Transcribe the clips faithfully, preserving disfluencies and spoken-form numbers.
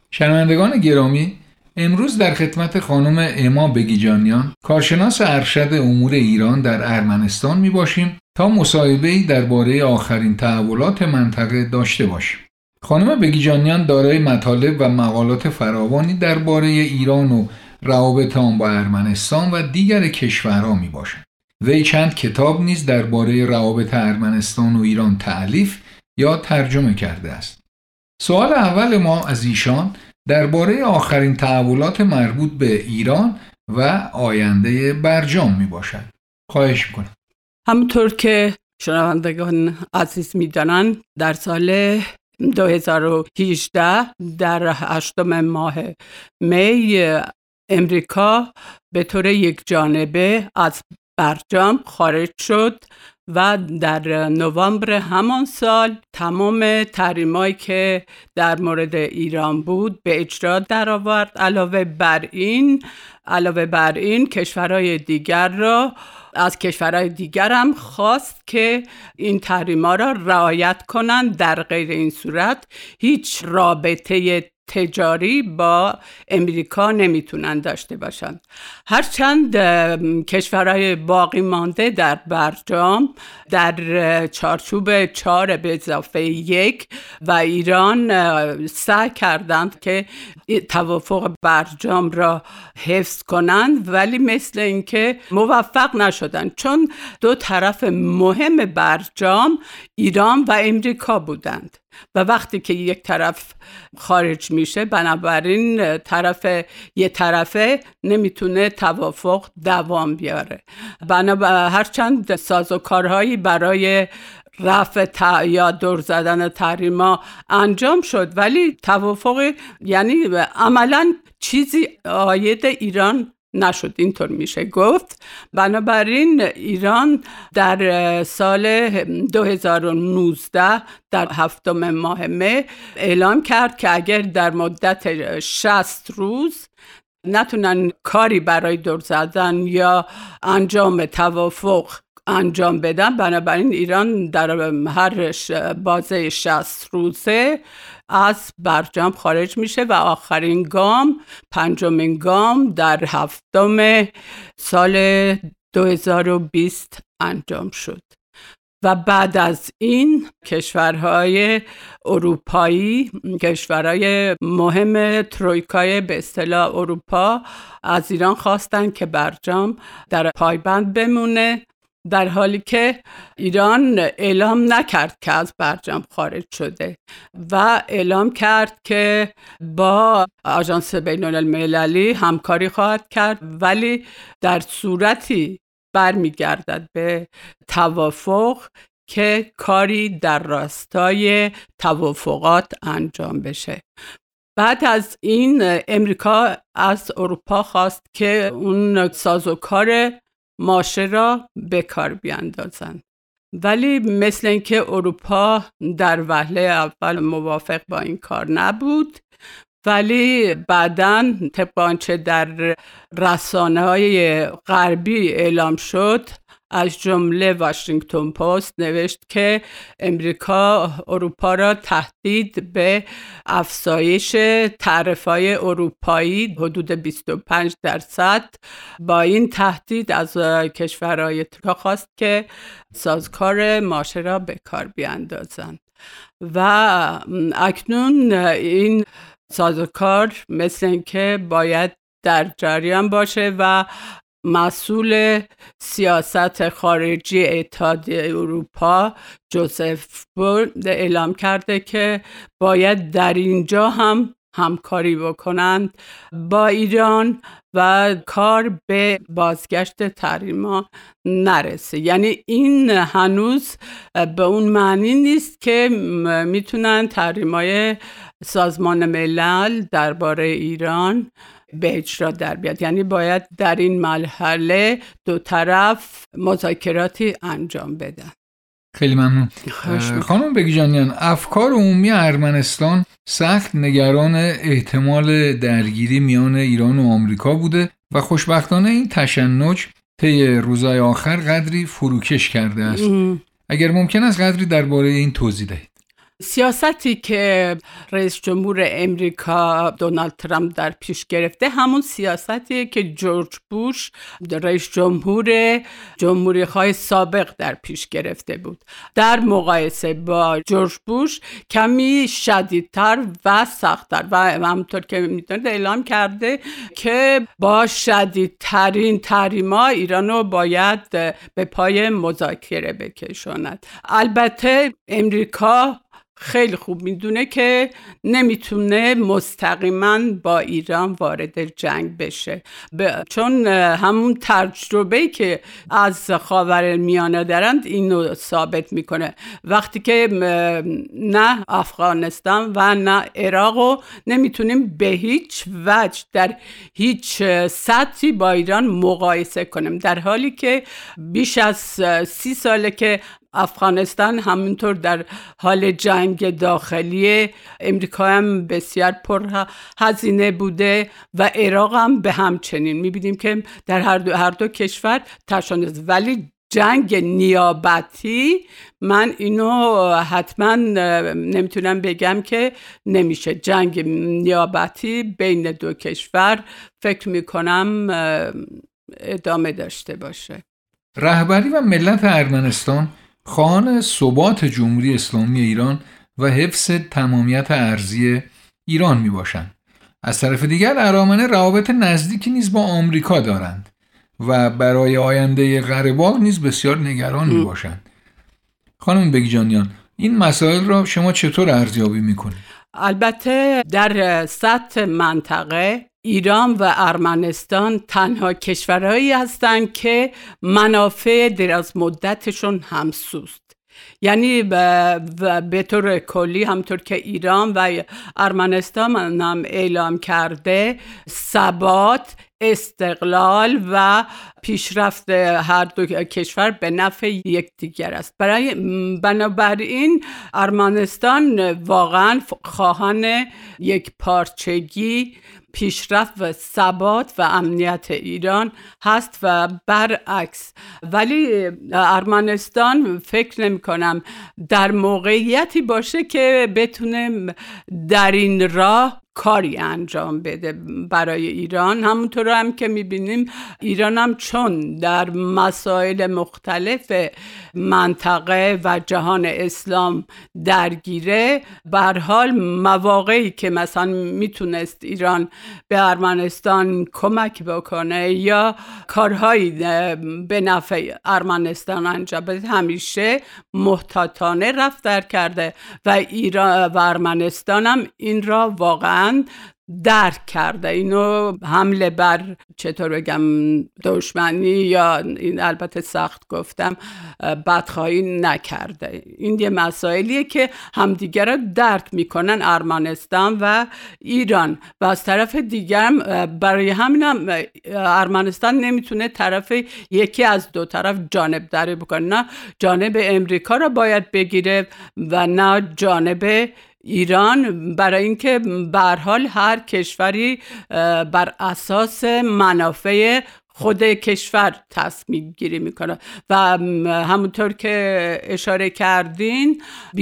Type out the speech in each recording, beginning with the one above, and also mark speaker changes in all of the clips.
Speaker 1: شنوندگان گرامی، امروز در خدمت خانم اما بگیجانیان، کارشناس ارشد امور ایران در ارمنستان می باشیم تا مصاحبه‌ای درباره آخرین تحولات منطقه داشته باشیم. خانم بگیجانیان دارای مطالب و مقالات فراوانی درباره ایران و روابط آن با ارمنستان و دیگر کشورها می باشند. وی چند کتاب نیز درباره روابط ارمنستان و ایران تألیف یا ترجمه کرده است. سوال اول ما از ایشان درباره آخرین تحولات مربوط به ایران و آینده برجام می باشد. خواهش میکنم.
Speaker 2: همونطور که شنوندگان عزیز میدانند، در سال دو هزار و هجده در هشتم ماه می امریکا به طور یک جانبه از برجام خارج شد و در نوامبر همان سال تمام تحریمایی که در مورد ایران بود به اجرا درآورد. علاوه بر این علاوه بر این کشورهای دیگر را از کشورهای دیگر هم خواست که این تحریم‌ها را رعایت کنند. در غیر این صورت هیچ رابطه تجاری با امریکا نمیتونن داشته باشند. هرچند کشورهای باقی مانده در برجام در چارچوب چهار به اضافه یک و ایران سعی کردند که توافق برجام را حفظ کنند، ولی مثل اینکه موفق نشدند، چون دو طرف مهم برجام ایران و امریکا بودند و وقتی که یک طرف خارج میشه بنابراین طرف یک طرفه نمیتونه توافق دوام بیاره. بنابراین هرچند سازوکارهایی برای رفع ت... یا دور زدن تحریما انجام شد، ولی توافق یعنی عملاً چیزی عاید ایران نشد، اینطور میشه گفت. بنابراین ایران در سال دو هزار و نوزده در هفتم ماه می اعلام کرد که اگر در مدت شصت روز نتونن کاری برای دور زدن یا انجام توافق انجام بدن، بنابراین ایران در هر بازه شصت روزه از برجام خارج میشه و آخرین گام، پنجمین گام در هفتم سال دو هزار و بیست انجام شد و بعد از این کشورهای اروپایی، کشورهای مهم ترویکای به اصطلاح اروپا از ایران خواستن که برجام در پایبند بمونه، در حالی که ایران اعلام نکرد که از برجام خارج شده و اعلام کرد که با آژانس بین‌المللی همکاری خواهد کرد، ولی در صورتی برمیگردد به توافق که کاری در راستای توافقات انجام بشه. بعد از این امریکا از اروپا خواست که اون سازوکار ماشه را به کار بیاندازند، ولی مثل اینکه اروپا در وهله اول موافق با این کار نبود، ولی بعداً طبق آنچه در رسانه‌های غربی اعلام شد، از جمله واشنگتن پست نوشت که امریکا اروپا را تهدید به افزایش تعرفه‌های اروپایی حدود بیست و پنج درصد با این تهدید از کشورهای ترکیه خواست که سازوکار ماشه را به کار بیاندازند و اکنون این سازوکار مثل اینکه باید در جریان باشه و مسئول سیاست خارجی اتحادیه اروپا جوزف بورل اعلام کرده که باید در اینجا هم همکاری بکنند با ایران و کار به بازگشت تحریما نرسه. یعنی این هنوز به اون معنی نیست که میتونن تحریمای سازمان ملل درباره ایران به اجرا در بیاد. یعنی باید در این مرحله دو طرف مذاکراتی انجام بدن.
Speaker 1: خیلی ممنون. خانم بگیجانیان، افکار عمومی ارمنستان سخت نگران احتمال درگیری میان ایران و آمریکا بوده و خوشبختانه این تشنج طی روزهای آخر قدری فروکش کرده است. ام. اگر ممکن است قدری درباره این توضیح دهید.
Speaker 2: سیاستی که رئیس جمهور امریکا دونالد ترامپ در پیش گرفته همون سیاستیه که جورج بوش رئیس جمهور جمهوری خواهی سابق در پیش گرفته بود. در مقایسه با جورج بوش کمی شدیدتر و سختتر و همونطور که میتونید اعلام کرده که با شدیدترین تحریما ایرانو باید به پای مذاکره بکشاند. البته امریکا خیلی خوب میدونه که نمیتونه مستقیما با ایران وارد جنگ بشه، چون همون تجربه‌ای که از خاورمیانه دارند اینو ثابت میکنه. وقتی که نه افغانستان و نه عراقو نمیتونیم به هیچ وجه در هیچ سطحی با ایران مقایسه کنیم، در حالی که بیش از سی ساله که افغانستان همونطور در حال جنگ داخلی، امریکا هم بسیار پر هزینه بوده و عراق هم به همچنین. میبینیم که در هر دو, هر دو کشور تشنج است، ولی جنگ نیابتی من اینو حتما نمیتونم بگم که نمیشه. جنگ نیابتی بین دو کشور فکر میکنم ادامه داشته باشه.
Speaker 1: رهبری و ملت ارمنستان خواهان ثبات جمهوری اسلامی ایران و حفظ تمامیت ارضی ایران می باشند. از طرف دیگر ارامنه روابط نزدیکی نیز با آمریکا دارند و برای آینده قره باغ نیز بسیار نگران می باشند. خانم بگیجانیان، این مسائل را شما چطور ارزیابی می کنید؟
Speaker 2: البته در سطح منطقه ایران و ارمنستان تنها کشورهایی هستند که منافع دراز مدتشون همسوست. یعنی به طور کلی همطور که ایران و ارمنستان هم اعلام کرده، ثبات، استقلال و پیشرفت هر دو کشور به نفع یکدیگر است. برای بنابراین ارمنستان واقعا خواهان یک پارچگی، پیشرفت و ثبات و امنیت ایران هست و برعکس. ولی ارمنستان فکر نمی کنم در موقعیتی باشه که بتونه در این راه کاری انجام بده برای ایران. همونطور هم که میبینیم ایران هم چون در مسائل مختلف منطقه و جهان اسلام درگیره، به هر حال مواقعی که مثلا میتونست ایران به ارمنستان کمک بکنه یا کارهایی به نفع ارمنستان انجام بده، همیشه محتاطانه رفتار کرده و ایران و ارمنستان هم این را واقعا درک کرده. اینو حمله بر چطور بگم دشمنی یا این البته سخت گفتم بدخواهی نکرده. این یه مسائلیه که همدیگر را درک میکنن ارمنستان و ایران و از طرف دیگر برای همین هم ارمنستان نمیتونه طرف یکی از دو طرف جانبداری بکنه، نه جانب امریکا را باید بگیره و نه جانب ایران، برای اینکه به هر حال هر کشوری بر اساس منافع خود کشور تصمیم گیری میکنه و همونطور که اشاره کردین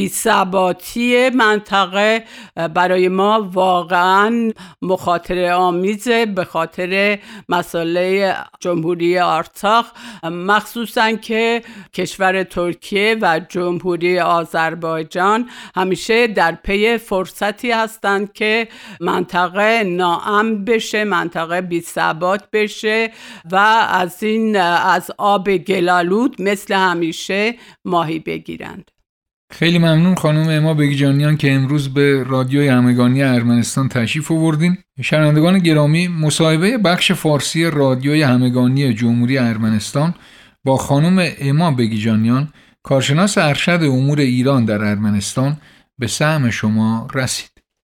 Speaker 2: بی‌ثباتی منطقه برای ما واقعا مخاطره آمیزه به خاطر مسئله جمهوری آرتاخ، مخصوصا که کشور ترکیه و جمهوری آذربایجان همیشه در پی فرصتی هستند که منطقه ناامن بشه، منطقه بی‌ثبات بشه و از این از آب گلالود مثل همیشه ماهی بگیرند.
Speaker 1: خیلی ممنون خانم اما بگیجانیان که امروز به رادیوی همگانی ارمنستان تشریف آوردین. شنوندگان گرامی، مصاحبه بخش فارسی رادیوی همگانی جمهوری ارمنستان با خانم اما بگیجانیان، کارشناس ارشد امور ایران در ارمنستان، به سهم شما رسید.